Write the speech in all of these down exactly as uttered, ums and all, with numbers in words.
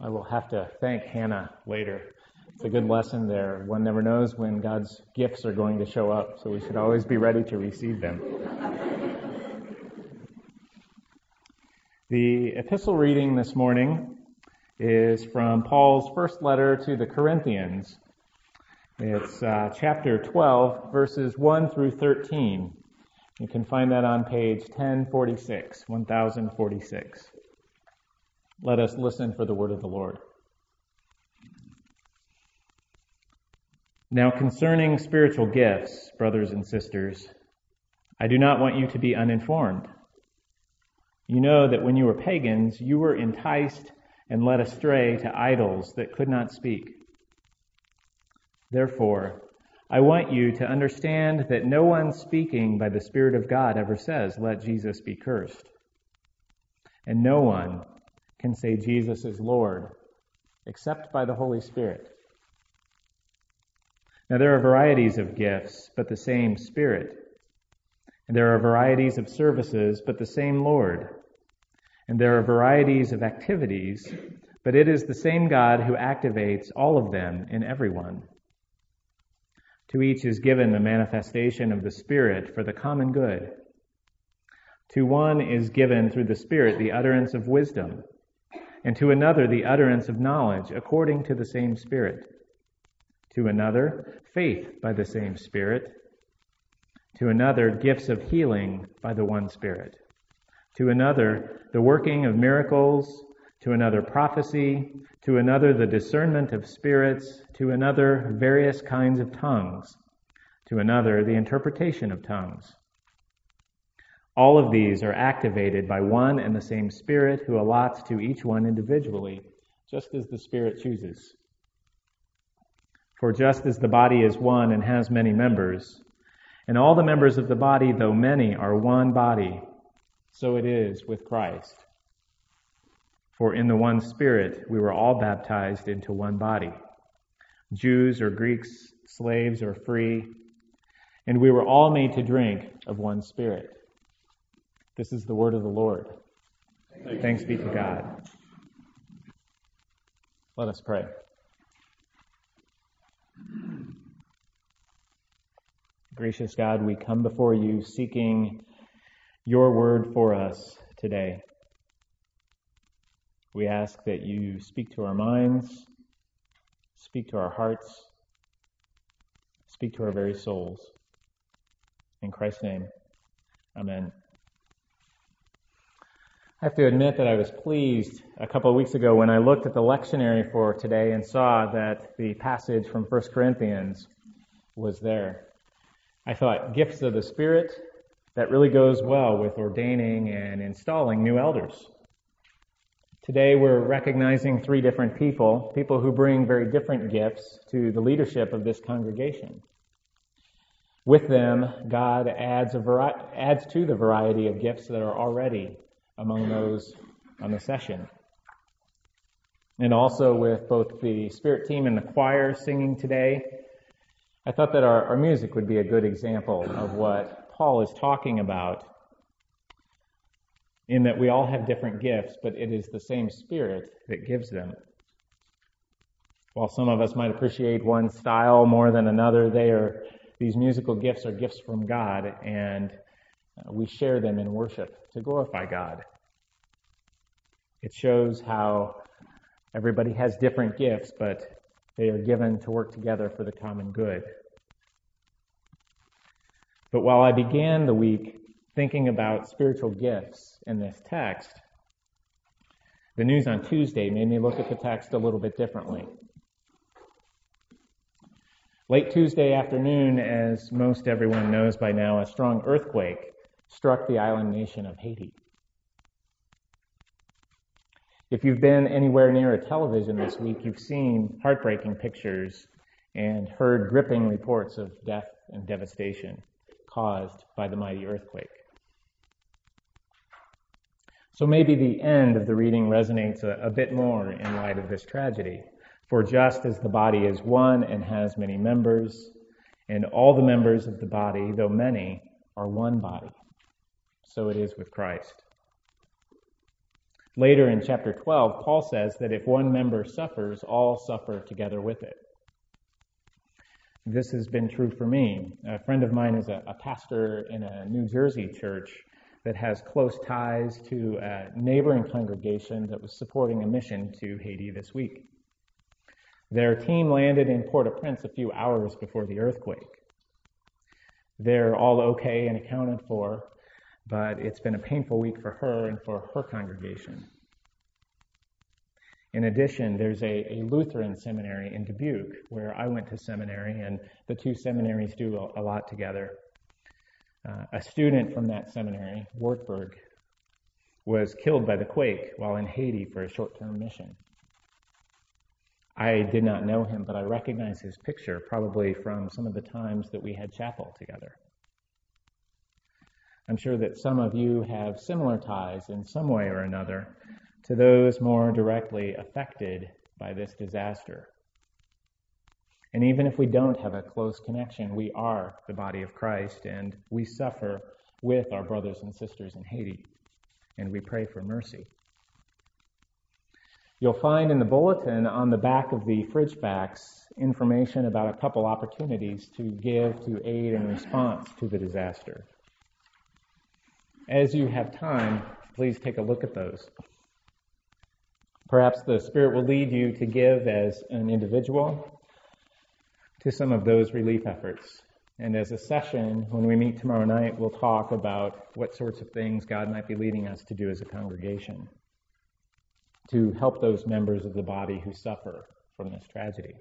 I will have to thank Hannah later. It's a good lesson there. One never knows when God's gifts are going to show up, so we should always be ready to receive them. The epistle reading this morning is from Paul's first letter to the Corinthians. It's uh, chapter twelve, verses one through thirteen. You can find that on page ten forty-six, ten forty-six. Let us listen for the word of the Lord. Now concerning spiritual gifts, brothers and sisters, I do not want you to be uninformed. You know that when you were pagans, you were enticed and led astray to idols that could not speak. Therefore, I want you to understand that no one speaking by the Spirit of God ever says, "Let Jesus be cursed." And no one can say Jesus is Lord, except by the Holy Spirit. Now there are varieties of gifts, but the same Spirit. And there are varieties of services, but the same Lord. And there are varieties of activities, but it is the same God who activates all of them in everyone. To each is given the manifestation of the Spirit for the common good. To one is given through the Spirit the utterance of wisdom, and to another the utterance of knowledge according to the same Spirit. To another, faith by the same Spirit. To another, gifts of healing by the one Spirit. To another, the working of miracles. To another, prophecy. To another, the discernment of spirits. To another, various kinds of tongues. To another, the interpretation of tongues. All of these are activated by one and the same Spirit who allots to each one individually, just as the Spirit chooses. For just as the body is one and has many members, and all the members of the body, though many, are one body, so it is with Christ. For in the one Spirit we were all baptized into one body, Jews or Greeks, slaves or free, and we were all made to drink of one Spirit. This is the word of the Lord. Thanks, Thanks be to God. Let us pray. Gracious God, we come before you seeking your word for us today. We ask that you speak to our minds, speak to our hearts, speak to our very souls. In Christ's name, amen. I have to admit that I was pleased a couple of weeks ago when I looked at the lectionary for today and saw that the passage from First Corinthians was there. I thought, gifts of the Spirit, that really goes well with ordaining and installing new elders. Today we're recognizing three different people, people who bring very different gifts to the leadership of this congregation. With them, God adds, a vari- adds to the variety of gifts that are already among those on the session. And also with both the Spirit team and the choir singing today, I thought that our, our music would be a good example of what Paul is talking about, in that we all have different gifts, but it is the same Spirit that gives them. While some of us might appreciate one style more than another, they are these musical gifts are gifts from God, and we share them in worship to glorify God. It shows how everybody has different gifts, but they are given to work together for the common good. But while I began the week thinking about spiritual gifts in this text, the news on Tuesday made me look at the text a little bit differently. Late Tuesday afternoon, as most everyone knows by now, a strong earthquake struck the island nation of Haiti. If you've been anywhere near a television this week, you've seen heartbreaking pictures and heard gripping reports of death and devastation caused by the mighty earthquake. So maybe the end of the reading resonates a, a bit more in light of this tragedy. For just as the body is one and has many members, and all the members of the body, though many, are one body, so it is with Christ. Later in chapter twelve, Paul says that if one member suffers, all suffer together with it. This has been true for me. A friend of mine is a, a pastor in a New Jersey church that has close ties to a neighboring congregation that was supporting a mission to Haiti this week. Their team landed in Port-au-Prince a few hours before the earthquake. They're all okay and accounted for, but it's been a painful week for her and for her congregation. In addition, there's a, a Lutheran seminary in Dubuque where I went to seminary, and the two seminaries do a, a lot together. Uh, a student from that seminary, Wartburg, was killed by the quake while in Haiti for a short-term mission. I did not know him, but I recognize his picture probably from some of the times that we had chapel together. I'm sure that some of you have similar ties in some way or another to those more directly affected by this disaster. And even if we don't have a close connection, we are the body of Christ, and we suffer with our brothers and sisters in Haiti, and we pray for mercy. You'll find in the bulletin on the back of the fridge backs information about a couple opportunities to give to aid in response to the disaster. As you have time, please take a look at those. Perhaps the Spirit will lead you to give as an individual to some of those relief efforts. And as a session, when we meet tomorrow night, we'll talk about what sorts of things God might be leading us to do as a congregation to help those members of the body who suffer from this tragedy.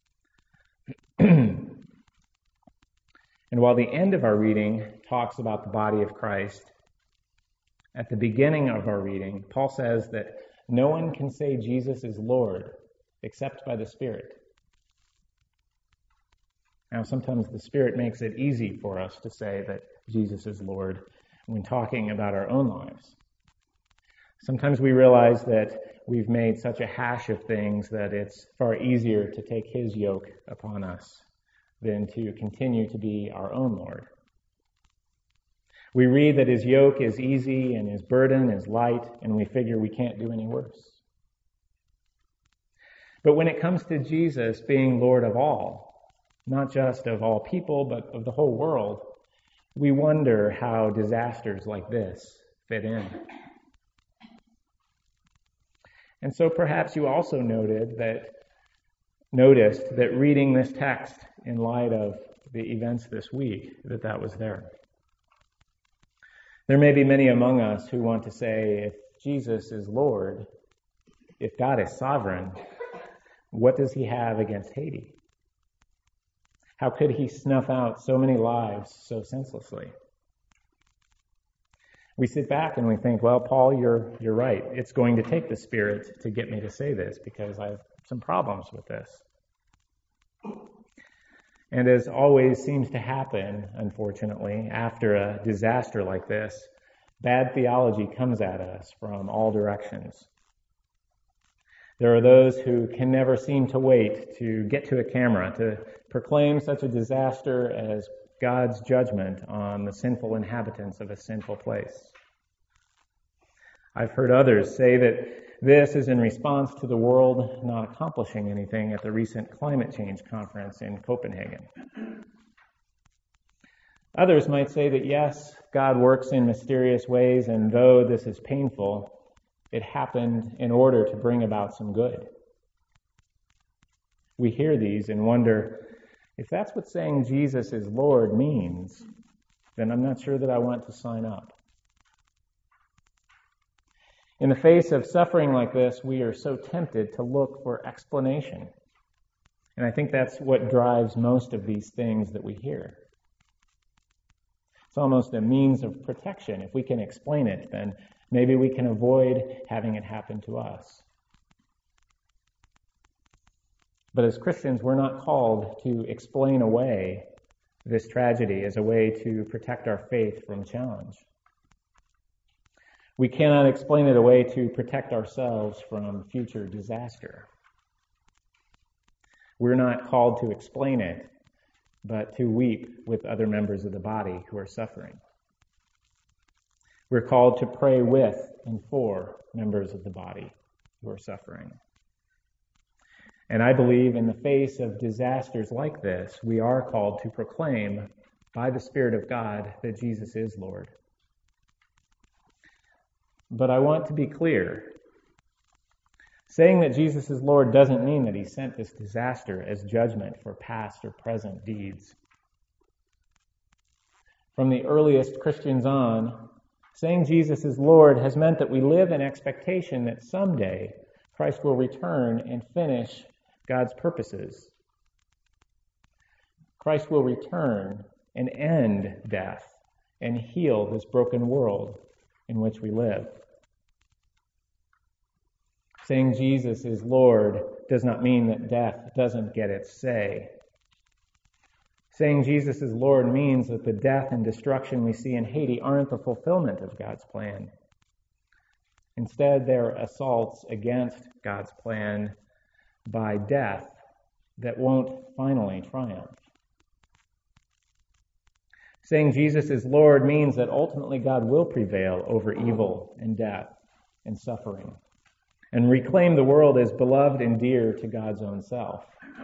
And while the end of our reading talks about the body of Christ, at the beginning of our reading, Paul says that no one can say Jesus is Lord except by the Spirit. Now, sometimes the Spirit makes it easy for us to say that Jesus is Lord when talking about our own lives. Sometimes we realize that we've made such a hash of things that it's far easier to take His yoke upon us than to continue to be our own Lord. We read that His yoke is easy and His burden is light, and we figure we can't do any worse. But when it comes to Jesus being Lord of all, not just of all people, but of the whole world, we wonder how disasters like this fit in. And so perhaps you also noted that, noticed that reading this text in light of the events this week, that that was there. There may be many among us who want to say, if Jesus is Lord, if God is sovereign, what does He have against Haiti? How could He snuff out so many lives so senselessly? We sit back and we think, well, Paul, you're you're right. It's going to take the Spirit to get me to say this because I have some problems with this. And as always seems to happen, unfortunately, after a disaster like this, bad theology comes at us from all directions. There are those who can never seem to wait to get to a camera to proclaim such a disaster as God's judgment on the sinful inhabitants of a sinful place. I've heard others say that this is in response to the world not accomplishing anything at the recent climate change conference in Copenhagen. Others might say that yes, God works in mysterious ways, and though this is painful, it happened in order to bring about some good. We hear these and wonder, if that's what saying Jesus is Lord means, then I'm not sure that I want to sign up. In the face of suffering like this, we are so tempted to look for explanation. And I think that's what drives most of these things that we hear. It's almost a means of protection. If we can explain it, then maybe we can avoid having it happen to us. But as Christians, we're not called to explain away this tragedy as a way to protect our faith from challenge. We cannot explain it away to protect ourselves from future disaster. We're not called to explain it, but to weep with other members of the body who are suffering. We're called to pray with and for members of the body who are suffering. And I believe in the face of disasters like this, we are called to proclaim by the Spirit of God that Jesus is Lord. But I want to be clear. Saying that Jesus is Lord doesn't mean that he sent this disaster as judgment for past or present deeds. From the earliest Christians on, saying Jesus is Lord has meant that we live in expectation that someday Christ will return and finish God's purposes. Christ will return and end death and heal this broken world in which we live. Saying Jesus is Lord does not mean that death doesn't get its say. Saying Jesus is Lord means that the death and destruction we see in Haiti aren't the fulfillment of God's plan. Instead, they're assaults against God's plan by death that won't finally triumph. Saying Jesus is Lord means that ultimately God will prevail over evil and death and suffering and reclaim the world as beloved and dear to God's own self.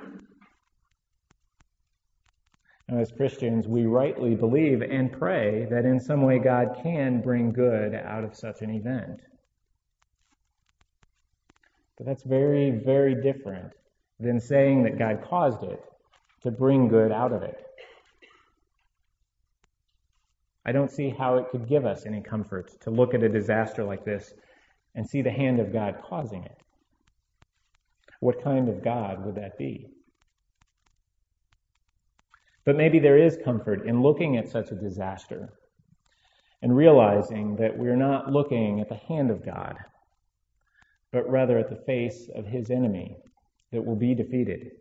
Now, as Christians, we rightly believe and pray that in some way God can bring good out of such an event. But that's very, very different than saying that God caused it to bring good out of it. I don't see how it could give us any comfort to look at a disaster like this and see the hand of God causing it. What kind of God would that be? But maybe there is comfort in looking at such a disaster and realizing that we're not looking at the hand of God, but rather at the face of his enemy that will be defeated.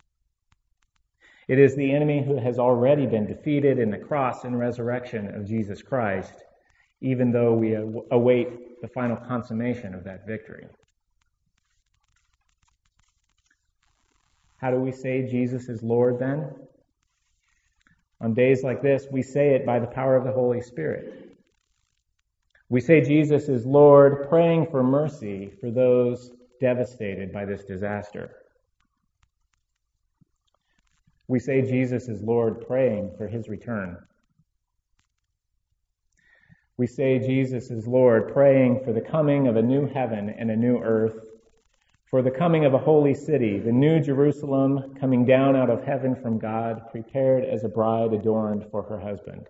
It is the enemy who has already been defeated in the cross and resurrection of Jesus Christ, even though we await the final consummation of that victory. How do we say Jesus is Lord then? On days like this, we say it by the power of the Holy Spirit. We say Jesus is Lord, praying for mercy for those devastated by this disaster. We say Jesus is Lord, praying for his return. We say Jesus is Lord, praying for the coming of a new heaven and a new earth, for the coming of a holy city, the new Jerusalem coming down out of heaven from God, prepared as a bride adorned for her husband.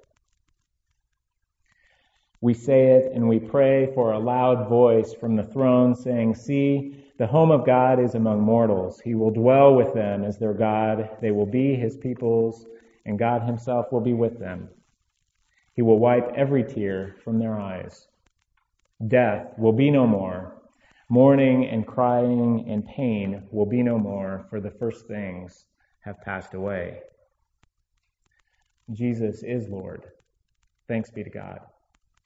We say it and we pray for a loud voice from the throne saying, "See, the home of God is among mortals. He will dwell with them as their God. They will be his peoples, and God himself will be with them. He will wipe every tear from their eyes. Death will be no more. Mourning and crying and pain will be no more, for the first things have passed away." Jesus is Lord. Thanks be to God.